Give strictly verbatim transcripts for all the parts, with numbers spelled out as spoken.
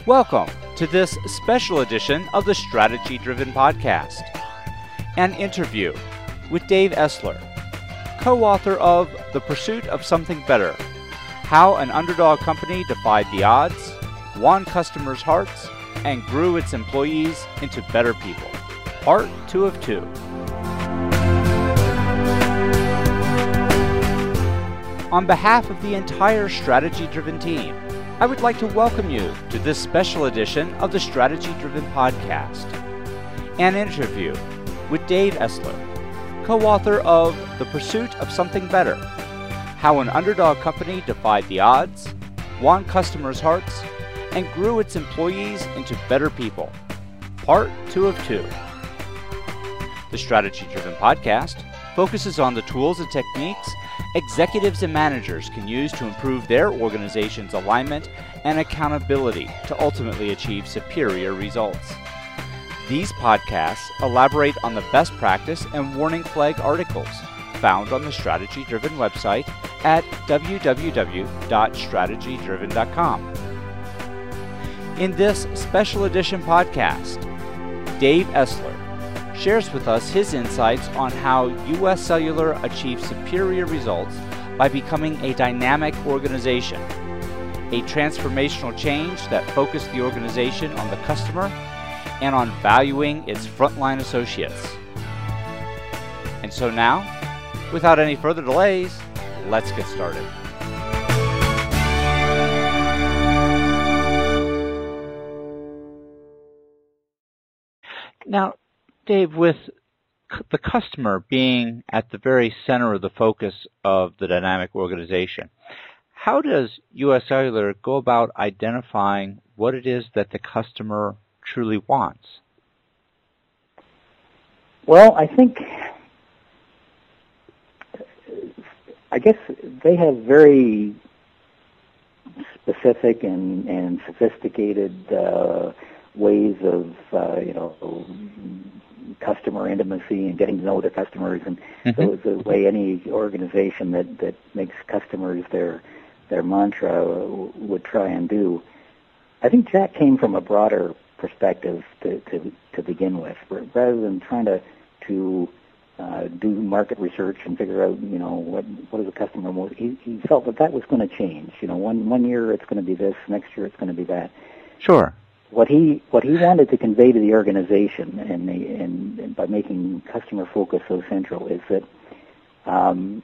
Welcome to this special edition of the Strategy Driven Podcast. An interview with Dave Essler, co-author of The Pursuit of Something Better: How an Underdog Company Defied the Odds, Won Customers' Hearts, and Grew its Employees into Better People. Part two of two. On behalf of the entire Strategy Driven team, I would like to welcome you to this special edition of the Strategy Driven Podcast. An interview with Dave Essler, co-author of The Pursuit of Something Better: How an Underdog Company Defied the Odds, Won Customers' Hearts, and Grew its Employees into Better People. Part two of two. The Strategy Driven Podcast focuses on the tools and techniques executives and managers can use to improve their organization's alignment and accountability to ultimately achieve superior results. These podcasts elaborate on the best practice and warning flag articles found on the Strategy Driven website at w w w dot strategy driven dot com. In this special edition podcast, Dave Essler shares with us his insights on how U S Cellular achieves superior results by becoming a dynamic organization, a transformational change that focused the organization on the customer and on valuing its frontline associates. And so now, without any further delays, let's get started. Now, Dave, with the customer being at the very center of the focus of the dynamic organization, how does U S Cellular go about identifying what it is that the customer truly wants? Well, I think, I guess they have very specific and, and sophisticated uh, ways of, uh, you know, customer intimacy and getting to know their customers, and mm-hmm. so it's the way any organization that, that makes customers their their mantra would try and do. I think Jack came from a broader perspective to to, to begin with, rather than trying to to uh, do market research and figure out, you know, what what is the customer most. He, he felt that that was going to change. You know, one one year it's going to be this, next year it's going to be that. Sure. What he what he wanted to convey to the organization, and, the, and, and by making customer focus so central, is that um,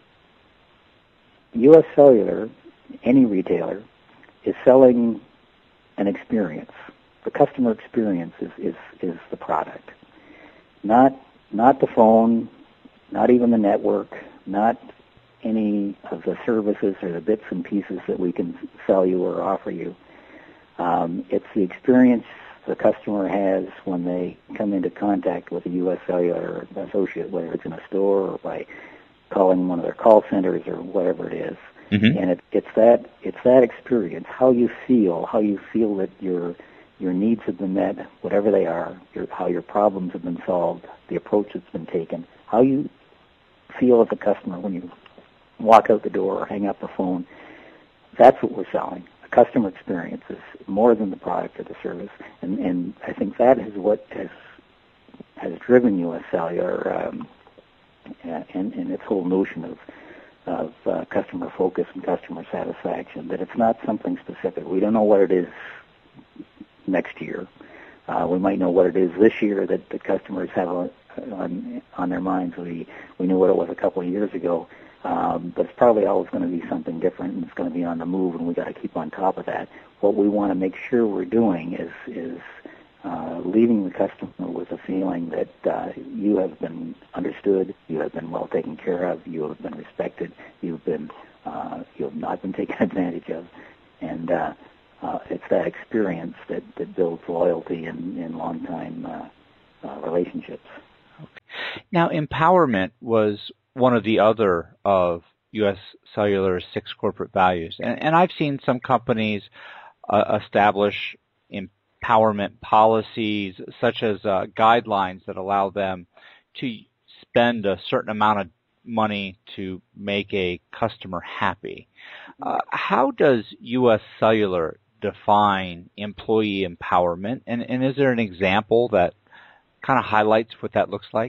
U S Cellular, any retailer, is selling an experience. The customer experience is, is, is the product, not not the phone, not even the network, not any of the services or the bits and pieces that we can sell you or offer you. Um, it's the experience the customer has when they come into contact with a U S Cellular associate, whether it's in a store or by calling one of their call centers or whatever it is. Mm-hmm. And it, it's that it's that experience, how you feel, how you feel that your your needs have been met, whatever they are, your, how your problems have been solved, the approach that's been taken, how you feel as a customer when you walk out the door or hang up the phone. That's what we're selling. Customer experience is more than the product or the service, and, and I think that is what has has driven U S Cellular um, and, and its whole notion of of uh, customer focus and customer satisfaction. That it's not something specific. We don't know what it is next year. Uh, we might know what it is this year that the customers have on on their minds. We we knew what it was a couple of years ago. Um, but it's probably always going to be something different, and it's going to be on the move, and we got to keep on top of that. What we want to make sure we're doing is is uh, leaving the customer with a feeling that uh, you have been understood, you have been well taken care of, you have been respected, you've been uh, you have not been taken advantage of, and uh, uh, it's that experience that, that builds loyalty and, and long-time uh, uh, relationships. Okay. Now, empowerment was one of the other of U S Cellular's six corporate values. And, and I've seen some companies uh, establish empowerment policies, such as uh, guidelines that allow them to spend a certain amount of money to make a customer happy. Uh, how does U S Cellular define employee empowerment? And, and is there an example that kind of highlights what that looks like?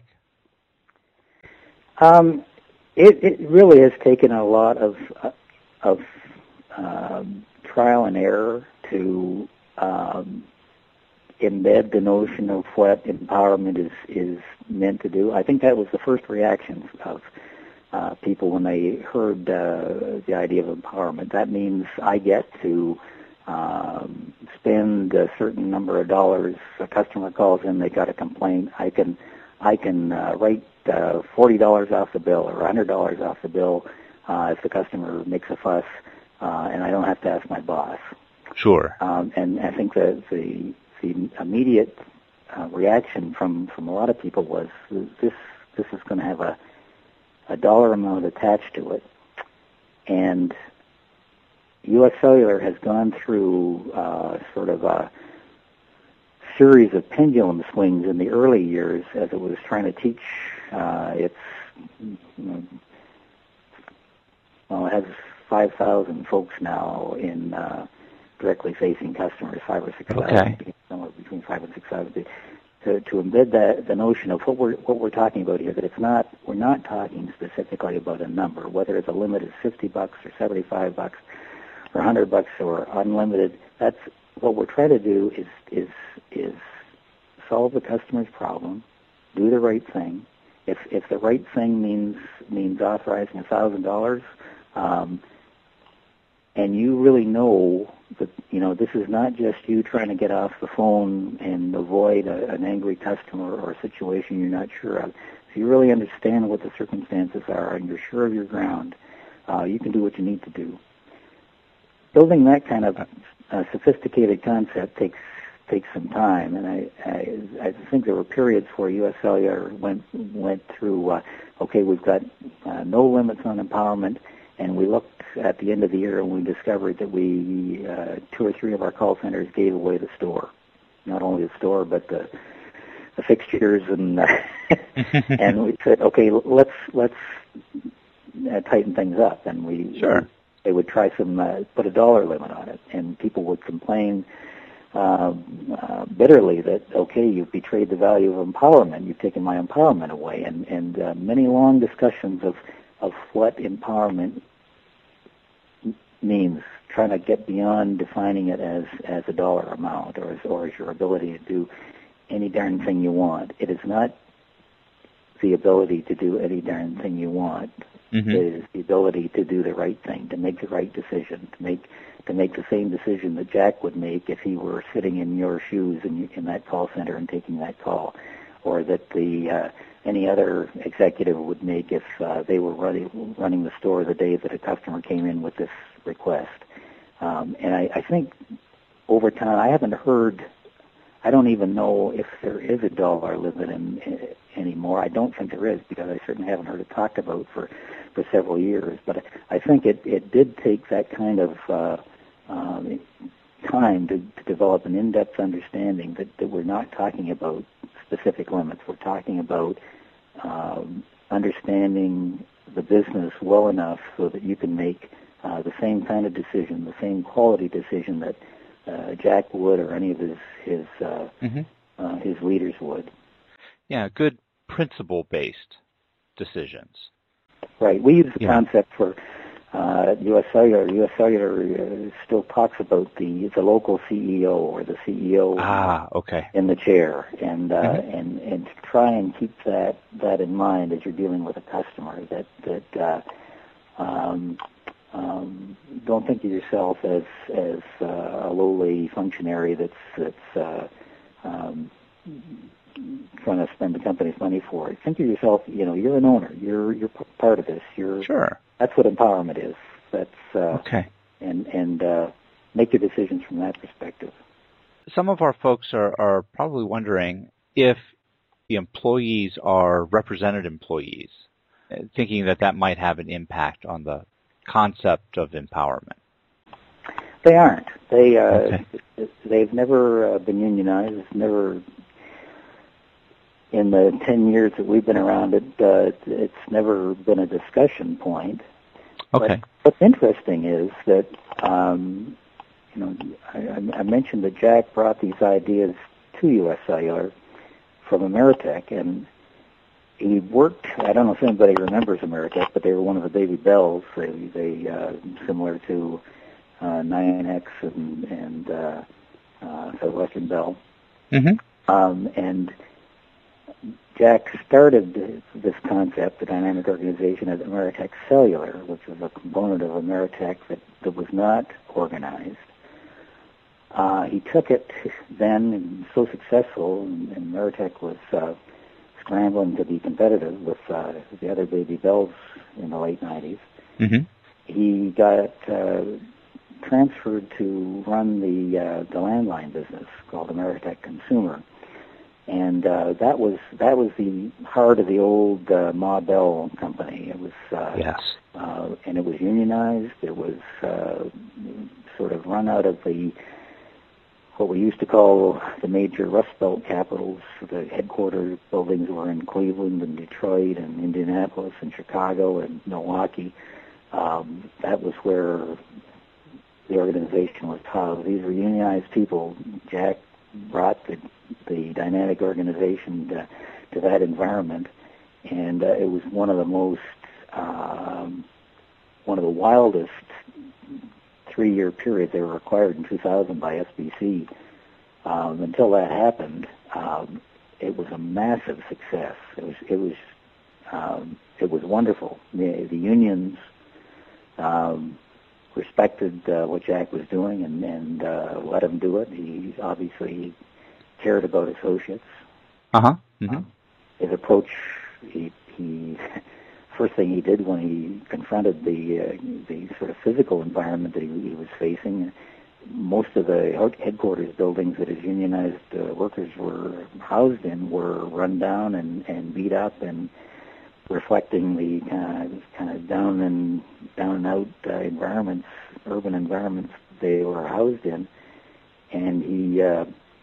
Um, it, it really has taken a lot of uh, of um, trial and error to um, embed the notion of what empowerment is, is meant to do. I think that was the first reaction of uh, people when they heard uh, the idea of empowerment. That means I get to um, spend a certain number of dollars. A customer calls in, they got a complaint. I can I can uh, write uh, forty dollars off the bill or one hundred dollars off the bill uh, if the customer makes a fuss, uh, and I don't have to ask my boss. Sure. Um, and I think that the the immediate uh, reaction from, from a lot of people was this this is going to have a a dollar amount attached to it, and U S Cellular has gone through uh, sort of a series of pendulum swings in the early years as it was trying to teach uh, its, you know, well, it has five thousand folks now in uh, directly facing customers, five or six Okay. thousand, somewhere between five and six thousand. To, to embed that the notion of what we're what we're talking about here, that it's not we're not talking specifically about a number, whether the limit is fifty bucks or seventy-five bucks or one hundred bucks or unlimited. That's what we're trying to do is is is solve the customer's problem, do the right thing. If if the right thing means means authorizing a thousand dollars, um, and you really know that, you know, this is not just you trying to get off the phone and avoid a, an angry customer or a situation you're not sure of. So you really understand what the circumstances are and you're sure of your ground. Uh, you can do what you need to do. Building that kind of uh, sophisticated concept takes takes some time, and I, I I think there were periods where U S Cellular went went through. Uh, okay, we've got uh, no limits on empowerment, and we looked at the end of the year and we discovered that we uh, two or three of our call centers gave away the store, not only the store but the the fixtures and uh, and we said, okay, let's let's uh, tighten things up, and we sure. they would try some uh, put a dollar limit on it, and people would complain um, uh, bitterly that, okay, you've betrayed the value of empowerment, you've taken my empowerment away, and and uh, many long discussions of of what empowerment means, trying to get beyond defining it as, as a dollar amount or as, or as your ability to do any darn thing you want. It is not the ability to do any darn thing you want. Mm-hmm. It is the ability to do the right thing, to make the right decision, to make to make the same decision that Jack would make if he were sitting in your shoes in, in that call center and taking that call, or that the uh, any other executive would make if uh, they were running, running the store the day that a customer came in with this request. Um, and I, I think over time, I haven't heard, I don't even know if there is a dollar limit in, in, anymore. I don't think there is, because I certainly haven't heard it talked about for, for several years. But I think it, it did take that kind of uh, um, time to, to develop an in-depth understanding that, that we're not talking about specific limits. We're talking about um, understanding the business well enough so that you can make uh, the same kind of decision, the same quality decision that uh, Jack would or any of his his uh, mm-hmm. uh, his leaders would. Yeah, good principle-based decisions. Right. We use the yeah. concept for uh, U S Cellular. U S Cellular uh, still talks about the the local C E O or the C E O ah, okay. in the chair, and uh, mm-hmm. and and to try and keep that that in mind as you're dealing with a customer. That that uh, um, um, don't think of yourself as as uh, a lowly functionary that's that's uh, um, trying to spend the company's money for it. Think of yourself, you know, you're an owner. You're you're p- part of this. You're sure. That's what empowerment is. That's uh, okay. And and uh, make your decisions from that perspective. Some of our folks are, are probably wondering if the employees are represented employees, thinking that that might have an impact on the concept of empowerment. They aren't. They uh, okay. they've never uh, been unionized. It's never. In the ten years that we've been around, it uh, it's never been a discussion point. Okay. But what's interesting is that um, you know, I, I mentioned that Jack brought these ideas to U S Cellular from Ameritech, and he worked. I don't know if anybody remembers Ameritech, but they were one of the baby bells. They, they uh, similar to uh, nine X and, and uh, uh, Southwestern Bell. Mm-hmm. Um, and Jack started this concept, the dynamic organization, at Ameritech Cellular, which was a component of Ameritech that, that was not organized. Uh, he took it then, and so successful, and, and Ameritech was uh, scrambling to be competitive with uh, the other baby bells in the late nineties. Mm-hmm. He got uh, transferred to run the uh, the landline business called Ameritech Consumer, and uh, that was that was the heart of the old uh, Ma Bell company. It was uh, yes, uh, and it was unionized. It was uh, sort of run out of the what we used to call the major Rust Belt capitals. The headquarters buildings were in Cleveland and Detroit and Indianapolis and Chicago and Milwaukee. Um, that was where the organization was housed. These were unionized people. Jack brought the, the dynamic organization to, to that environment, and uh, it was one of the most, um, one of the wildest three-year periods. They were acquired in two thousand by S B C. Um, until that happened, um, it was a massive success. It was, it was, um, it was wonderful. The, the unions um, respected uh, what Jack was doing and, and uh, let him do it. He obviously cared about associates. Uh-huh. Mm-hmm. Um, his approach, he, he first thing he did when he confronted the uh, the sort of physical environment that he, he was facing, most of the headquarters buildings that his unionized uh, workers were housed in were run down and, and beat up and reflecting the kind of, kind of down and down and out uh, environments, urban environments they were housed in, and he uh,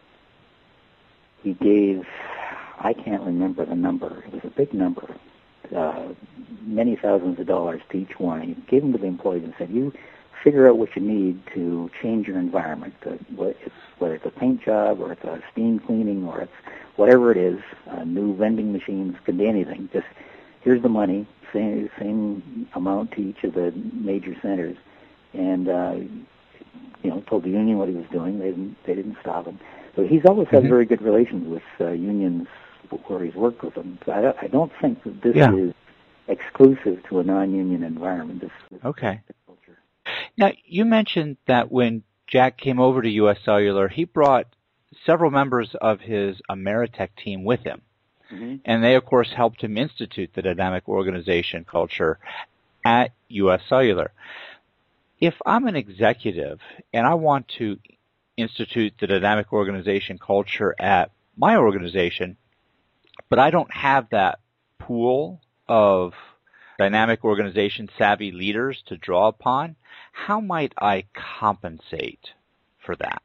he gave, I can't remember the number. It was a big number, uh, many thousands of dollars to each one. He gave them to the employees and said, "You figure out what you need to change your environment. Uh, whether it's a paint job or it's a steam cleaning or it's whatever it is, uh, new vending machines, can be anything. Just here's the money, same same amount to each of the major centers." And uh, you know, told the union what he was doing. They didn't they didn't stop him. So he's always had mm-hmm. very good relations with uh, unions where he's worked with them. So I don't, I don't think that this yeah. is exclusive to a non-union environment. This, this okay. Culture. Now, you mentioned that when Jack came over to U S Cellular, he brought several members of his Ameritech team with him. Mm-hmm. And they, of course, helped him institute the dynamic organization culture at U S Cellular. If I'm an executive and I want to institute the dynamic organization culture at my organization, but I don't have that pool of dynamic organization savvy leaders to draw upon, how might I compensate for that?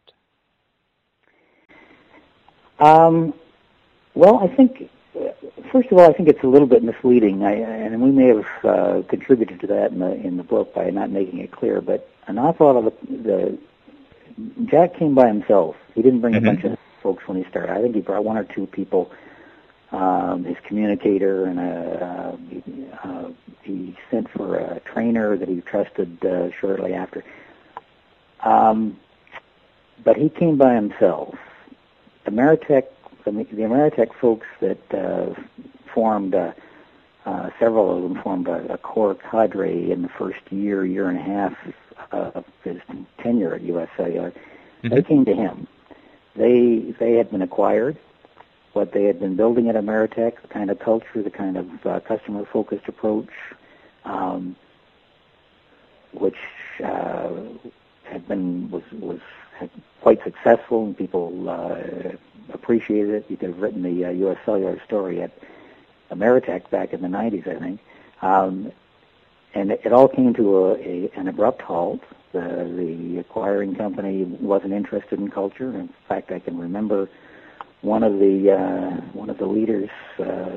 Um, well, I think, first of all, I think it's a little bit misleading, I, and we may have uh, contributed to that in the in the book by not making it clear. But an awful lot of the, the Jack came by himself. He didn't bring mm-hmm. a bunch of folks when he started. I think he brought one or two people. Um, his communicator, and a, uh, he, uh, he sent for a trainer that he trusted uh, shortly after. Um, but he came by himself. Ameritech, the, the Ameritech folks that uh, formed, uh, uh, several of them formed a, a core cadre in the first year, year and a half uh, of his tenure at U S Cellular. Mm-hmm. They came to him. They they had been acquired. What they had been building at Ameritech, the kind of culture, the kind of uh, customer-focused approach, um, which uh, had been was was had quite successful, and people uh, appreciated it. You could have written the uh, U S Cellular story at Ameritech back in the nineties, I think, um, and it, it all came to a, a, an abrupt halt. The, the acquiring company wasn't interested in culture. In fact, I can remember one of the uh, one of the leaders uh,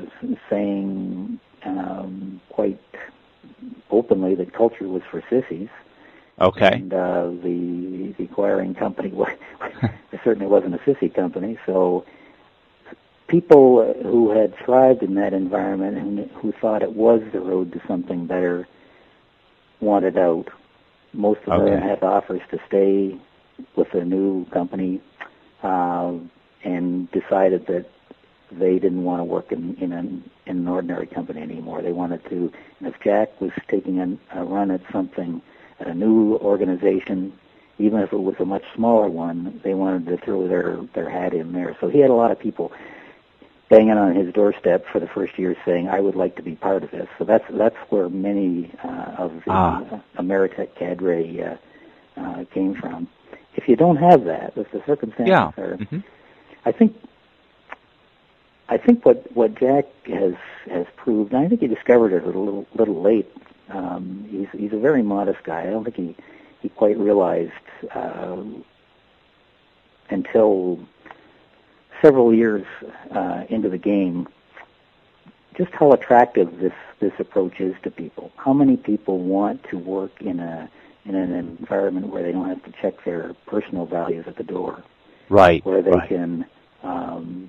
saying um, quite openly that culture was for sissies, Okay. And uh, the, the acquiring company it certainly wasn't a sissy company. So people who had thrived in that environment and who thought it was the road to something better wanted out. Most of okay. them had offers to stay with the new company uh, and decided that they didn't want to work in, in, an, in an ordinary company anymore. They wanted to, and if Jack was taking a, a run at something, at a new organization, even if it was a much smaller one, they wanted to throw their, their hat in there. So he had a lot of people banging on his doorstep for the first year saying, I would like to be part of this. So that's that's where many uh, of the ah. Ameritech cadre uh, uh, came from. If you don't have that, if the circumstances yeah. are, mm-hmm. I think I think what, what Jack has has proved, and I think he discovered it a little little late. Um, he's he's a very modest guy. I don't think he he quite realized uh, until several years uh, into the game just how attractive this this approach is to people. How many people want to work in a in an environment where they don't have to check their personal values at the door, right? Where they right. can um,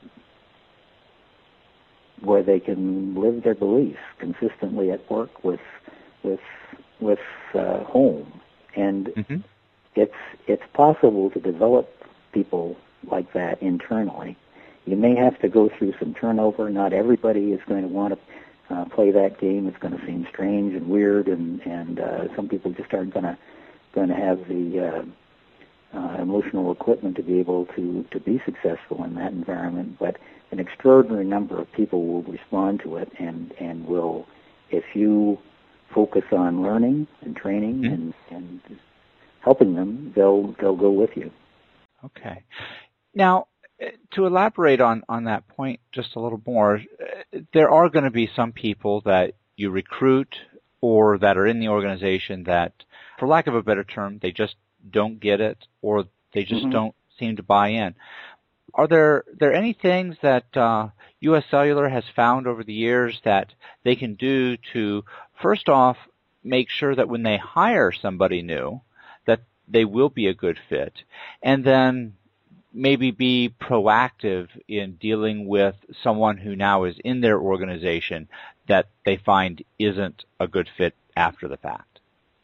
where they can live their beliefs consistently at work with with with uh, home, and mm-hmm. it's it's possible to develop people like that internally. You may have to go through some turnover. Not everybody is going to want to uh, play that game. It's going to seem strange and weird, and and uh, some people just aren't going to going to have the uh, uh, emotional equipment to be able to to be successful in that environment. But an extraordinary number of people will respond to it, and and will, if you focus on learning and training mm-hmm. and and helping them, they'll they'll go with you. Okay. Now, to elaborate on, on that point just a little more, there are going to be some people that you recruit or that are in the organization that, for lack of a better term, they just don't get it or they just mm-hmm. don't seem to buy in. Are there there any things that uh, U S Cellular has found over the years that they can do to, first off, make sure that when they hire somebody new, that they will be a good fit, and then maybe be proactive in dealing with someone who now is in their organization that they find isn't a good fit after the fact?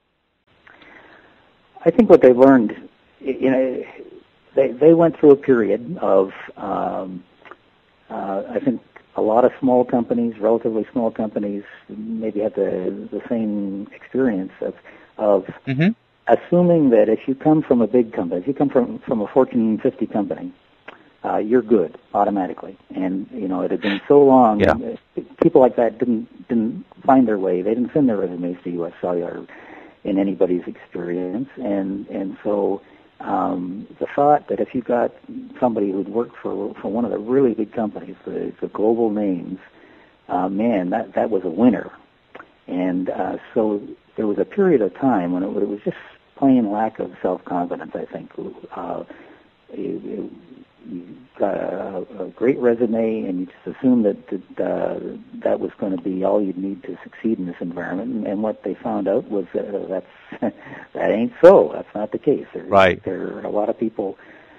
I think what they've learned, you know, they they went through a period of, um, uh, I think a lot of small companies, relatively small companies, maybe had the the same experience of of mm-hmm. assuming that if you come from a big company, if you come from, from a Fortune fifty company, uh, you're good automatically. And, you know, it had been so long, yeah. people like that didn't didn't find their way. They didn't send their resumes to U S Cellular in anybody's experience. And, and so um, the thought that if you got somebody who'd worked for, for one of the really big companies, the, the global names, uh, man, that, that was a winner. And uh, so there was a period of time when it, it was just plain lack of self-confidence, I think. Uh, you, you got a, a great resume, and you just assumed that that, uh, that was going to be all you'd need to succeed in this environment. And, and what they found out was that uh, that's that ain't so. That's not the case. There, right. There are a lot of people.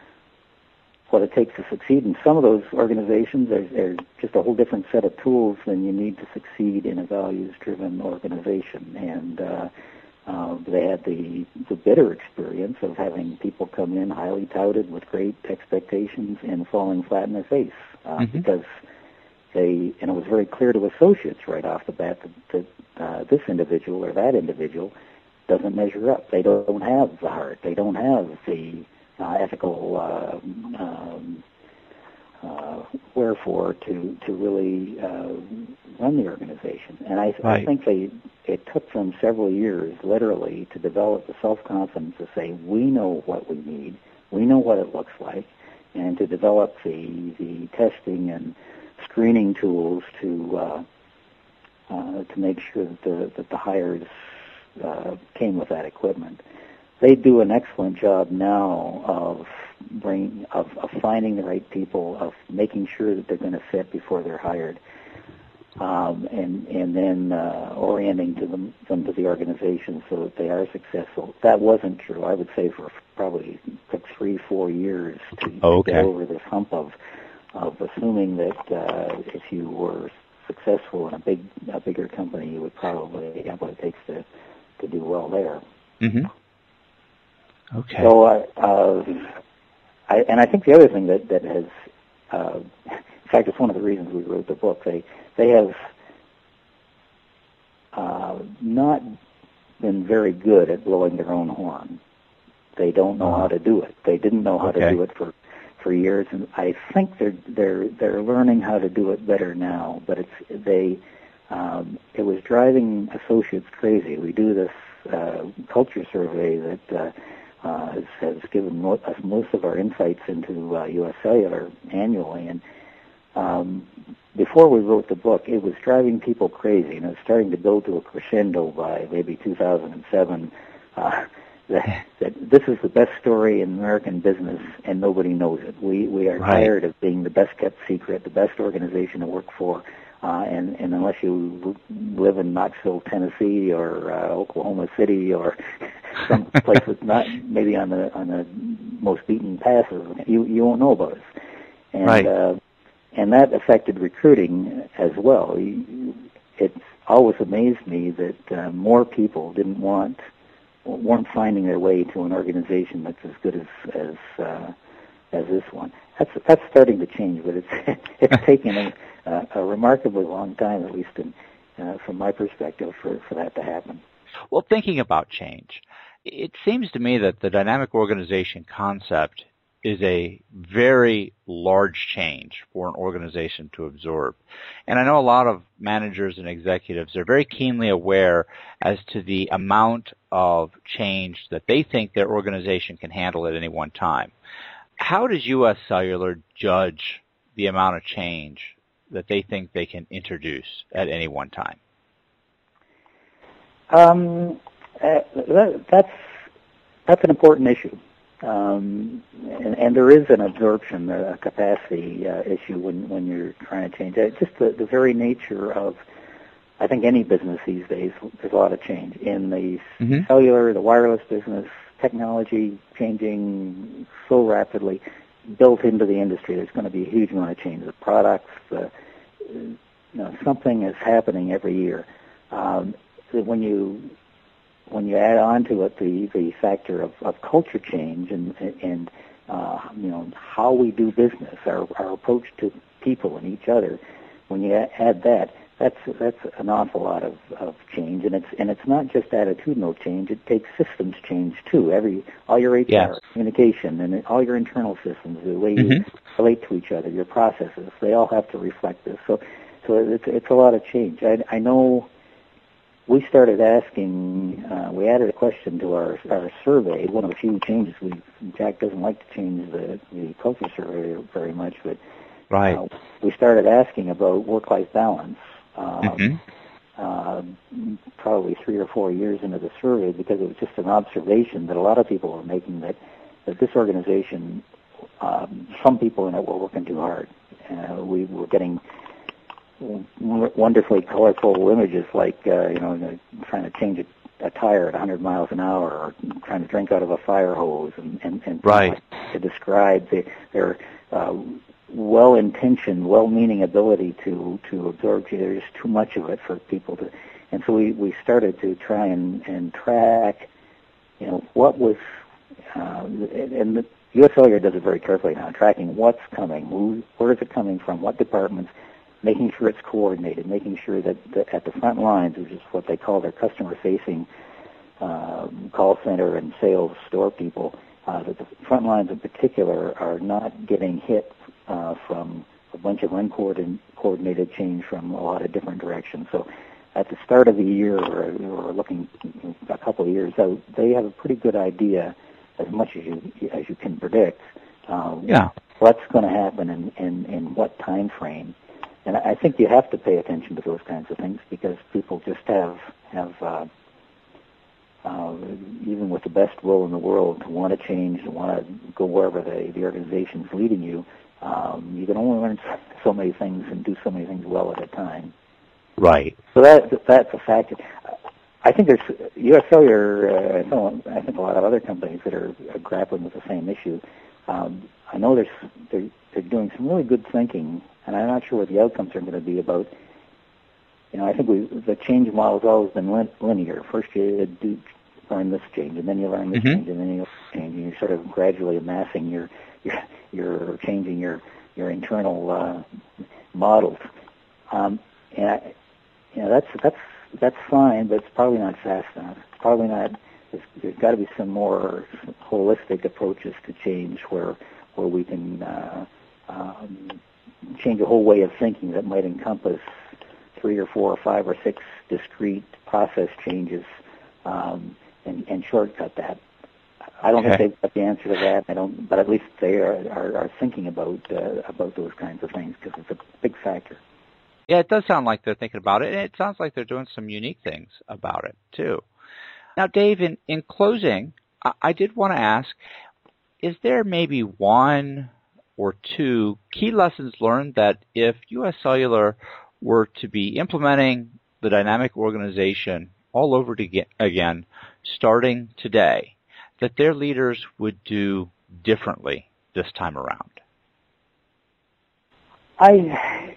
What it takes to succeed in some of those organizations, there's, there's just a whole different set of tools than you need to succeed in a values-driven organization. And uh, uh, they had the, the bitter experience of having people come in highly touted with great expectations and falling flat in their face uh, mm-hmm. because they, and it was very clear to associates right off the bat that, that uh, this individual or that individual doesn't measure up. They don't have the heart. They don't have the Uh, ethical uh, um, uh, wherefore to to really uh, run the organization, and I, right. I think they it took them several years, literally, to develop the self-confidence to say we know what we need, we know what it looks like, and to develop the the testing and screening tools to uh, uh, to make sure that the that the hires uh, came with that equipment. They do an excellent job now of bring of, of finding the right people, of making sure that they're going to fit before they're hired. um, and and then uh, orienting to them, them to the organization so that they are successful. That wasn't true. I would say for probably took three, four years to, Oh, to okay. get over this hump of of assuming that uh, if you were successful in a big a bigger company, you would probably have what it takes to to do well there. Mm-hmm. Okay. So, uh, uh, I, and I think the other thing that that has, uh, in fact, it's one of the reasons we wrote the book. They they have uh, not been very good at blowing their own horn. They don't know how to do it. They didn't know how Okay. to do it for, for years, and I think they're they're they're learning how to do it better now. But it's they um, it was driving associates crazy. We do this uh, culture survey that uh, uh, has, has given mo- us most of our insights into uh, U S Cellular annually, and um, before we wrote the book, it was driving people crazy, and it was starting to go to a crescendo by maybe two thousand seven. Uh, that, that this is the best story in American business, and nobody knows it. We we are Right. tired of being the best kept secret, the best organization to work for, uh, and and unless you live in Knoxville, Tennessee, or uh, Oklahoma City, or some place that's not maybe on the on the most beaten paths, you you won't know about us. And Right. uh, and that affected recruiting as well. It's always amazed me that uh, more people didn't want, weren't finding their way to an organization that's as good as as uh, as this one. That's that's starting to change, but it's it's taken a, a, a remarkably long time, at least in, uh, from my perspective, for, for that to happen. Well, thinking about change, it seems to me that the dynamic organization concept is a very large change for an organization to absorb. And I know a lot of managers and executives are very keenly aware as to the amount of change that they think their organization can handle at any one time. How does U S Cellular judge the amount of change that they think they can introduce at any one time? Um, uh, that, that's that's an important issue. Um, and, and there is an absorption, a capacity uh, issue when, when you're trying to change. It's just the, the very nature of, I think, any business these days, there's a lot of change. In the Mm-hmm. cellular, the wireless business, technology changing so rapidly, built into the industry, there's going to be a huge amount of change. The products, the, you know, something is happening every year. Um, when you when you add on to it the, the factor of, of culture change and, and uh, you know, how we do business, our, our approach to people and each other, when you add that, that's that's an awful lot of, of change, and it's and it's not just attitudinal change. It takes systems change too. Every all your H R, Yes. communication, and all your internal systems, the way you Mhm. relate to each other, your processes, they all have to reflect this. So, so it's it's a lot of change. I, I know. We started asking, uh, we added a question to our our survey. One of the few changes we, Jack doesn't like to change the, the culture survey very much, but Right. uh, we started asking about work-life balance. Um, Mhm. uh, probably three or four years into the survey, because it was just an observation that a lot of people were making that, that this organization, um, some people in it were working too hard. Uh, we were getting wonderfully colorful images like, uh, you know, trying to change a, a tire at one hundred miles an hour, or trying to drink out of a fire hose, and, and, and Right. like to describe the, their uh, well-intentioned, well-meaning ability to, to absorb. There's too much of it for people to, and so we, we started to try and, and track, you know, what was, uh, and the U S Cellular does it very carefully now, tracking what's coming, who, where is it coming from, what departments, making sure it's coordinated, making sure that, that at the front lines, which is what they call their customer-facing um, call center and sales store people, uh, that the front lines in particular are not getting hit uh, from a bunch of uncoordinated change from a lot of different directions. So at the start of the year, or, or looking a couple of years out, they have a pretty good idea, as much as you as you can predict, uh, Yeah. what's going to happen and in, in, in what time frame. And I think you have to pay attention to those kinds of things, because people just have have uh, uh, even with the best will in the world, to want to change, to want to go wherever the the organization's leading you. Um, you can only learn so many things and do so many things well at a time. Right. So that that's a factor. I think there's U S Cellular. Uh, I know- I think a lot of other companies that are, are grappling with the same issue. Um, I know there's they're, they're doing some really good thinking, and I'm not sure what the outcomes are going to be about. You know, I think we the change model's always been lin- linear. First you do learn this change, and then you learn this Mm-hmm. change, and then you change, and you're sort of gradually amassing your your you're changing your your internal uh, models. Um, and I, you know, that's that's that's fine, but it's probably not fast enough. It's probably not. There's, there's got to be some more holistic approaches to change, where where we can uh, um, change a whole way of thinking that might encompass three or four or five or six discrete process changes, um, and, and shortcut that. I don't Okay. think they've got the answer to that. I don't, but at least they are are, are thinking about uh, about those kinds of things, because it's a big factor. Yeah, it does sound like they're thinking about it, and it sounds like they're doing some unique things about it, too. Now, Dave, in, in closing, I, I did want to ask, is there maybe one or two key lessons learned that if U S Cellular were to be implementing the dynamic organization all over to get, again, starting today, that their leaders would do differently this time around? I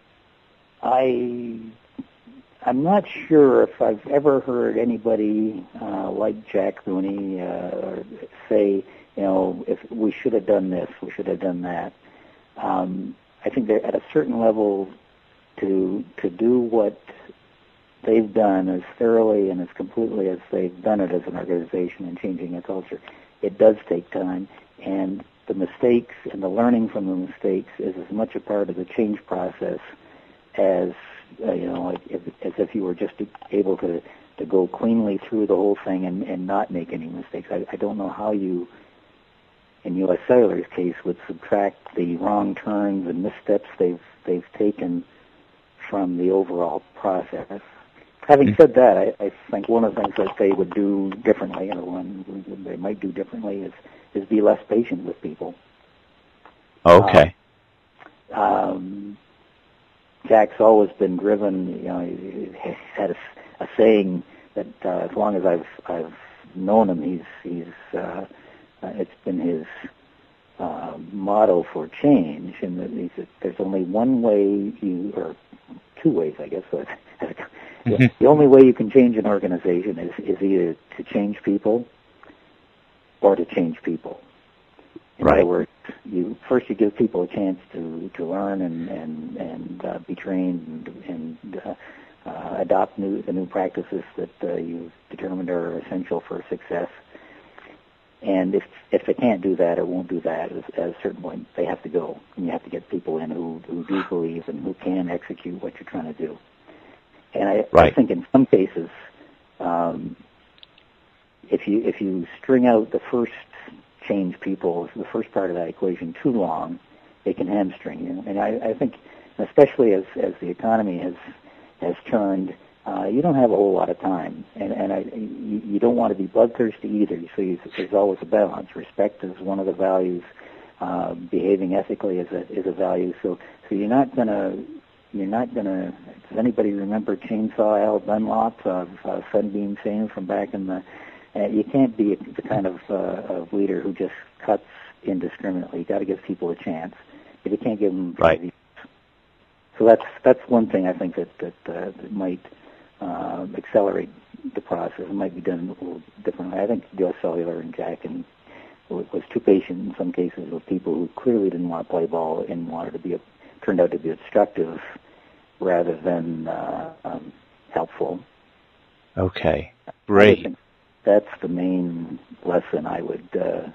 I I'm not sure if I've ever heard anybody uh, like Jack Rooney uh, say, you know, if we should have done this, we should have done that. Um, I think that at a certain level, to to do what they've done as thoroughly and as completely as they've done it as an organization and changing a culture, it does take time. And the mistakes and the learning from the mistakes is as much a part of the change process as uh, you know, like if, as if you were just able to to go cleanly through the whole thing and, and not make any mistakes. I, I don't know how you, in U S Cellular's case, would subtract the wrong turns and missteps they've they've taken from the overall process. Having said that, I, I think one of the things that they would do differently, or one they might do differently, is is be less patient with people. Okay. Um, um, Jack's always been driven. You know, he had a, a saying that uh, as long as I've I've known him, he's he's uh, uh, it's been his uh, motto for change, and that he said there's only one way you, or two ways, I guess. But mm-hmm. The only way you can change an organization is is either to change people or to change people. In right. other words, you first you give people a chance to, to learn and and and uh, be trained and, and uh, uh, adopt new the new practices that uh, you've determined are essential for success. And if if they can't do that or won't do that, at a certain point they have to go, and you have to get people in who who do believe and who can execute what you're trying to do. And I, right. I think in some cases, um, if you if you string out the first change people, the first part of that equation, too long, they can hamstring you. And I, I think, especially as, as the economy has has turned, uh, you don't have a whole lot of time, and and I, you, you don't want to be bloodthirsty either. So you, there's always a balance. Respect is one of the values. Uh, behaving ethically is a is a value. So so you're not gonna you're not gonna. Does anybody remember Chainsaw Al Dunlop of uh, Sunbeam fame from back in the? Uh, you can't be the kind of, uh, of leader who just cuts indiscriminately. You got to give people a chance. If you can't give them, right. So that's that's one thing I think that that, uh, that might uh, accelerate the process. It might be done a little differently. I think U S Cellular and Jack and was too patient in some cases with people who clearly didn't want to play ball and wanted to be a, turned out to be obstructive rather than uh, um, helpful. Okay, great. That's the main lesson I would, uh,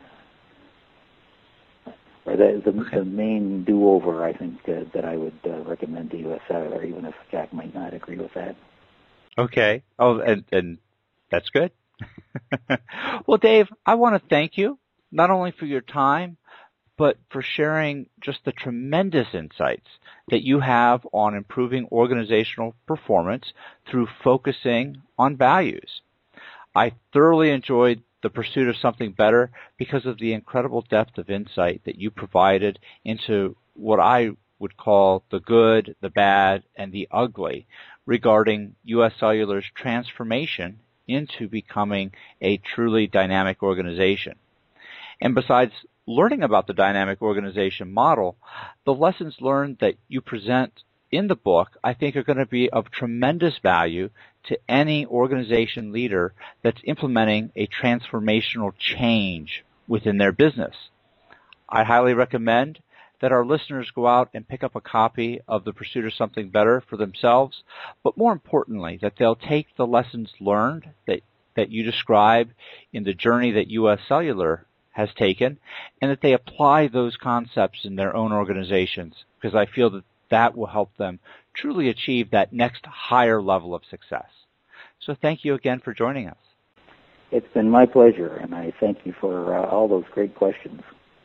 or the the, okay. the main do-over I think uh, that I would uh, recommend to U S Cellular, even if Jack might not agree with that. Okay. Oh, and, and that's good. Well, Dave, I want to thank you not only for your time, but for sharing just the tremendous insights that you have on improving organizational performance through focusing on values. I thoroughly enjoyed the pursuit of something better because of the incredible depth of insight that you provided into what I would call the good, the bad, and the ugly regarding U S Cellular's transformation into becoming a truly dynamic organization. And besides learning about the dynamic organization model, the lessons learned that you present in the book, I think, are going to be of tremendous value to any organization leader that's implementing a transformational change within their business. I highly recommend that our listeners go out and pick up a copy of The Pursuit of Something Better for themselves, but more importantly, that they'll take the lessons learned that, that you describe in the journey that U S Cellular has taken, and that they apply those concepts in their own organizations, because I feel that that will help them truly achieve that next higher level of success. So thank you again for joining us. It's been my pleasure, and I thank you for uh, all those great questions.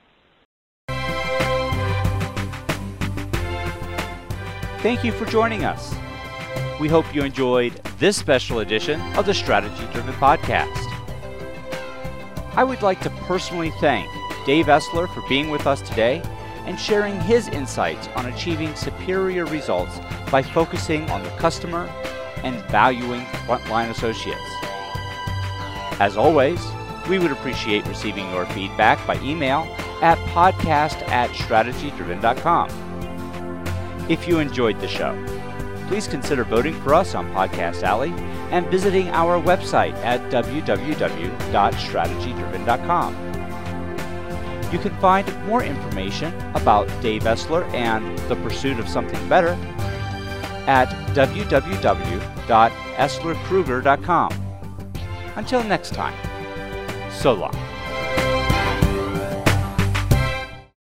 Thank you for joining us. We hope you enjoyed this special edition of the Strategy Driven Podcast. I would like to personally thank Dave Essler for being with us today and sharing his insights on achieving superior results by focusing on the customer and valuing frontline associates. As always, we would appreciate receiving your feedback by email at podcast at strategy driven dot com. If you enjoyed the show, please consider voting for us on Podcast Alley and visiting our website at w w w dot strategy driven dot com. You can find more information about Dave Essler and The Pursuit of Something Better at w w w dot essler kruger dot com. Until next time, so long.